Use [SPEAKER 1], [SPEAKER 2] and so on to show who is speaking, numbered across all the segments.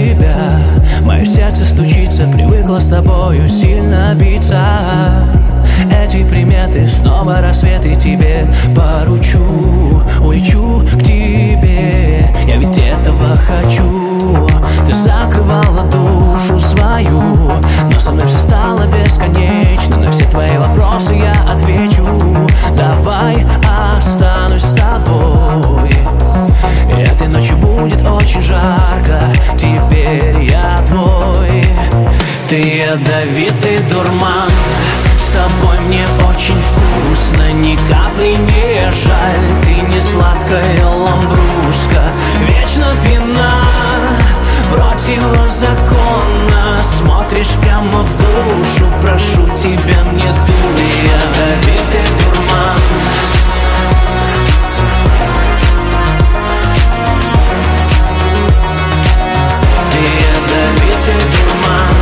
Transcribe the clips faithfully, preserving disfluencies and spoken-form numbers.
[SPEAKER 1] тебя. Мое сердце стучится, привыкло с тобою сильно биться. Эти приметы, снова рассветы тебе поручу. Улечу к тебе, я ведь этого хочу. Ты закрывала душу свою, но со мной все стало бесконечно. На все твои вопросы я отвечу. Давай останусь с тобой. Этой ночью будет очень жарко, теперь я твой. Ты ядовитый дурман, с тобой мне очень вкусно, ни капли не жаль. Ты не сладкая ламбруска, вечно пьяна, противозаконно смотришь прямо в душу. Прошу тебя, мне душу. Ты ядовитый дурман. Ты ядовитый дурман.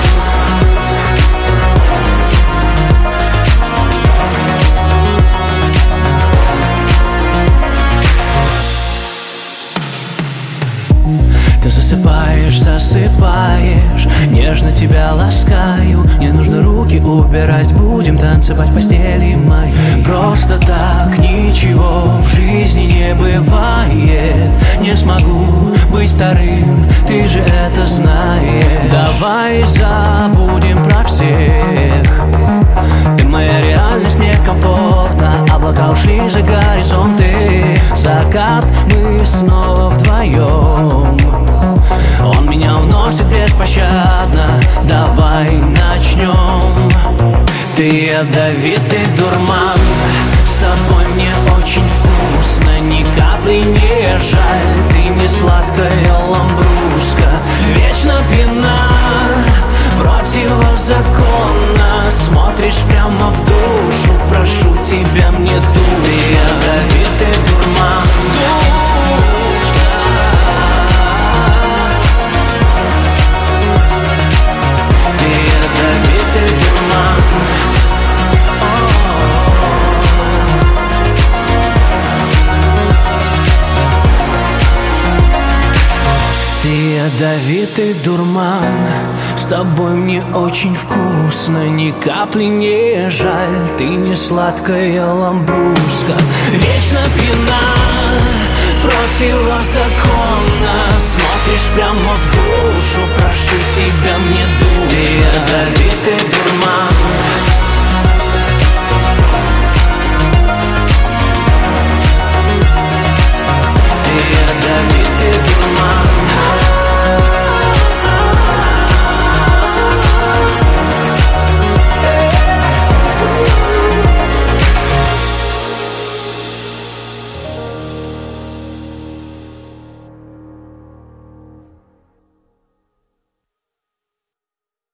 [SPEAKER 1] Ты засыпаешь, засыпаешь, нежно тебя ласкаю. Не нужно руки убирать, будем танцевать в постели моей. Просто так ничего в жизни не бывает. Не смогу быть вторым, ты же это знаешь. Давай забудем про всех. Ты моя реальность, мне комфортно. Облака ушли за горизонты. Закат, мы снова вдвоем. Он меня уносит беспощадно. Давай начнем. Ты ядовитый дурман, с тобой мне очень вкусно, ни капли не жаль. Ты не сладкая ламбруска, вечно пьяна, противозаконно смотришь прямо в душу. Прошу тебя, мне душу. Ты ядовитый дурман. Ты ядовитый дурман, с тобой мне очень вкусно, ни капли не жаль. Ты не сладкая ламбруска, вечно пьяна, противозаконно смотришь прямо в душу.